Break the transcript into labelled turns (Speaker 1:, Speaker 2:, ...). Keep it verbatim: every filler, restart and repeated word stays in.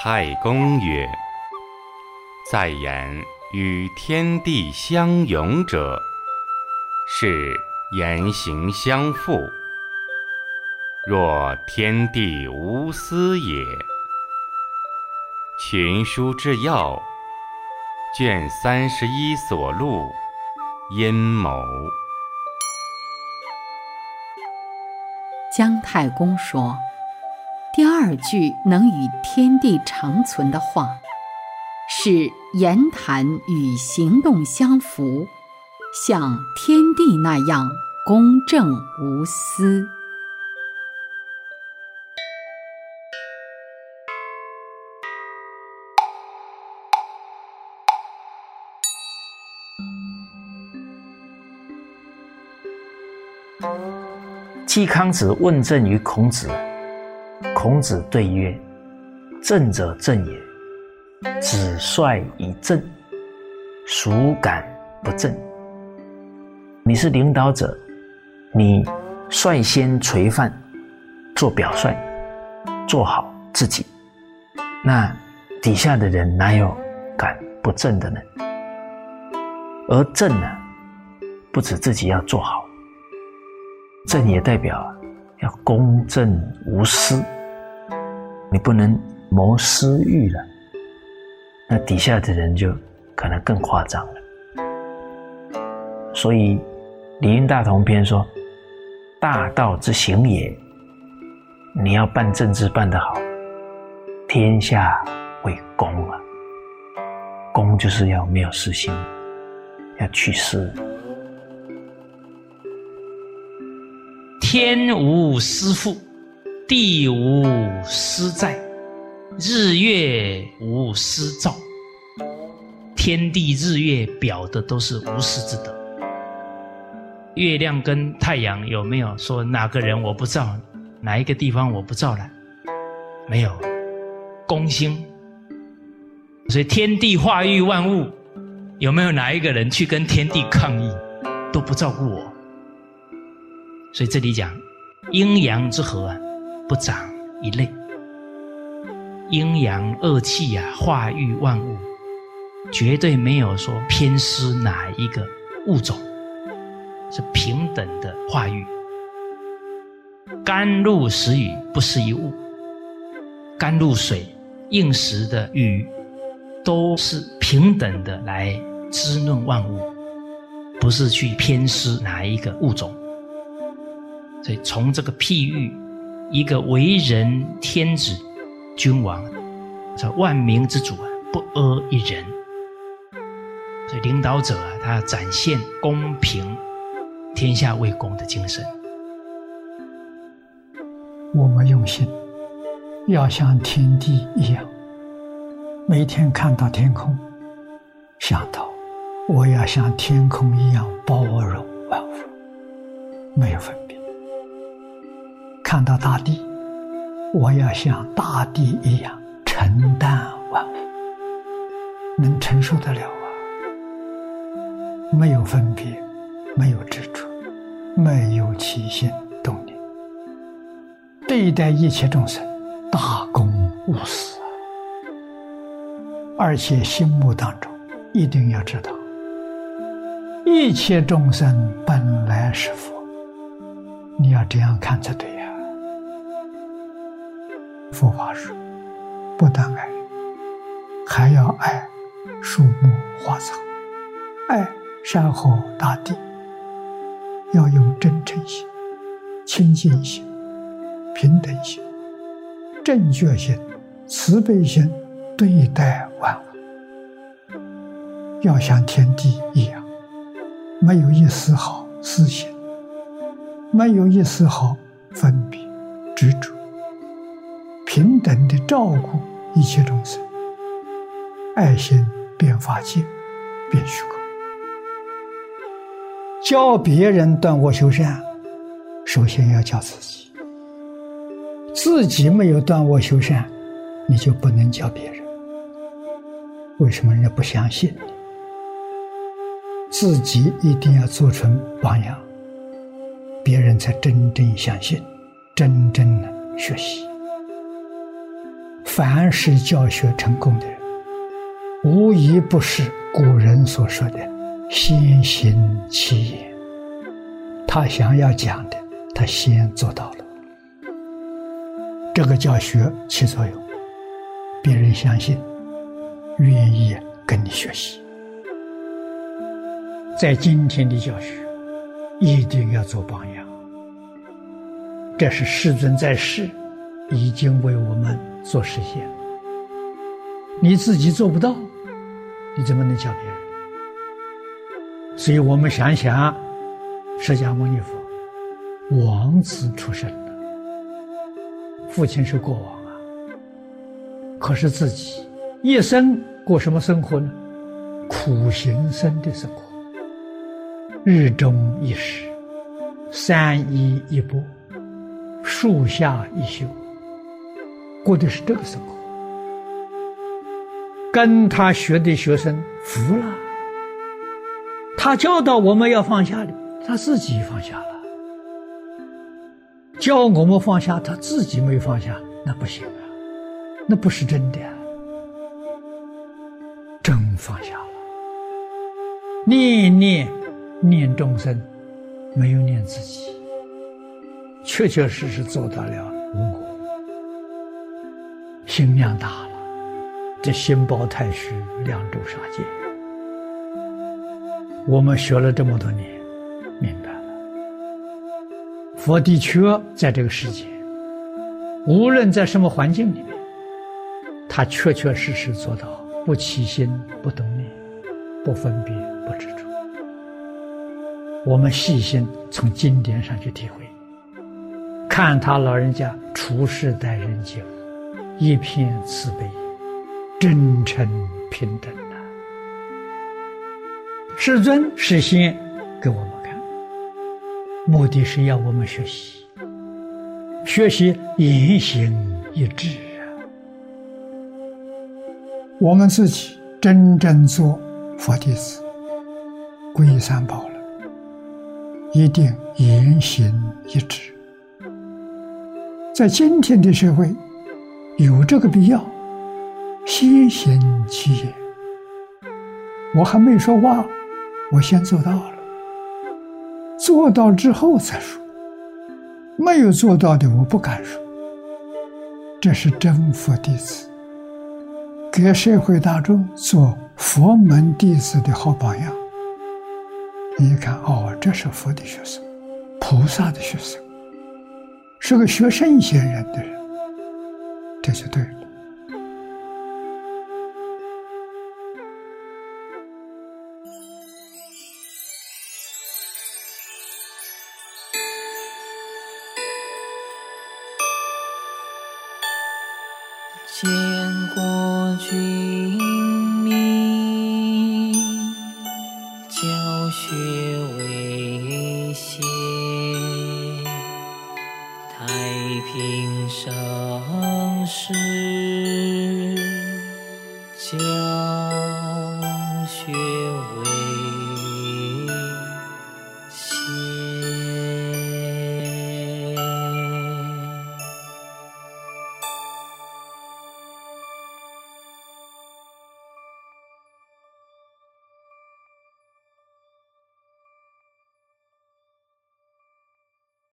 Speaker 1: 太公曰：在言与天地相永者，是言行相复。若天地无私也。群书治要卷三十一所录阴谋。
Speaker 2: 姜太公说，第二句能与天地长存的话，是言谈与行动相符，像天地那样公正无私。
Speaker 3: 季康子问政于孔子，孔子对曰：政者正也，子帅以正，孰敢不正？你是领导者，你率先垂范，做表率，做好自己，那底下的人哪有敢不正的呢？而正呢，不止自己要做好，正也代表要公正无私，你不能谋私欲了，那底下的人就可能更夸张了。所以礼运大同篇说，大道之行也，你要办政治办得好，天下为公啊，公就是要没有私心，要去私。
Speaker 4: 天无私父，地无私载，日月无私照。天地日月表的都是无私之德。月亮跟太阳有没有说哪个人我不照，哪一个地方我不照了？没有，公兴。所以天地化育万物，有没有哪一个人去跟天地抗议，都不照顾我？所以这里讲阴阳之和啊，不长一类。阴阳二气啊，化育万物，绝对没有说偏私哪一个物种，是平等的化育。甘露时雨不失一物，甘露水、应时的雨，都是平等的来滋润万物，不是去偏私哪一个物种。所以从这个譬喻，一个为人天子君王，这万民之主啊，不阿一人。所以领导者啊，他要展现公平、天下为公的精神。
Speaker 5: 我们用心，要像天地一样，每天看到天空，想到我要像天空一样包容万物，没有分别。看到大地，我要像大地一样承担万物，能承受得了啊！没有分别，没有执着，没有起心动念，对待一切众生大公无私啊！而且心目当中一定要知道，一切众生本来是佛，你要这样看才对呀。佛法说，不但爱人，还要爱树木花草，爱山河大地，要用真诚心、清净心、平等心、正觉心、慈悲心对待万物，要像天地一样，没有一丝毫私心，没有一丝毫分别执着，平等地照顾一切众生，爱心变法界，变虚空。教别人断恶修善，首先要教自己。自己没有断恶修善，你就不能教别人。为什么人家不相信你？自己一定要做成榜样，别人才真正相信，真正的学习。 凡是教学成功的人，无一不是古人所说的先行其言。他想要讲的，他先做到了，这个教学起作用，别人相信，愿意跟你学习。在今天的教学，一定要做榜样。这是世尊在世已经为我们做实现，你自己做不到，你怎么能教别人？所以我们想想，释迦牟尼佛王子出身的，父亲是国王啊，可是自己一生过什么生活呢？苦行僧的生活，日中一食，三衣一钵，树下一宿，过的是这个生活。跟他学的学生服了，他教导我们要放下的，他自己放下了；教我们放下，他自己没放下，那不行啊，那不是真的啊。真放下了，念念念众生，没有念自己，确确实实做到了无我，心量大了，这心包太虚，量周杀戒。我们学了这么多年，明白了，佛的确在这个世界，无论在什么环境里面，他确确实实做到不起心，不动念，不分别，不执着。我们细心从经典上去体会，看他老人家处世待人接物，一片慈悲，真诚平等的。世尊示现给我们看，目的是要我们学习，学习言行一致啊。
Speaker 6: 我们自己真正做佛弟子，皈依三宝了，一定言行一致。在今天的社会，有这个必要，先行其言。我还没说话，我先做到了，做到之后再说。没有做到的，我不敢说。这是真佛弟子，给社会大众做佛门弟子的好榜样。你一看，哦，这是佛的学生，菩萨的学生，是个学圣贤人的人，这就对了。
Speaker 7: 见过君明，教学为先，太平盛世，教学为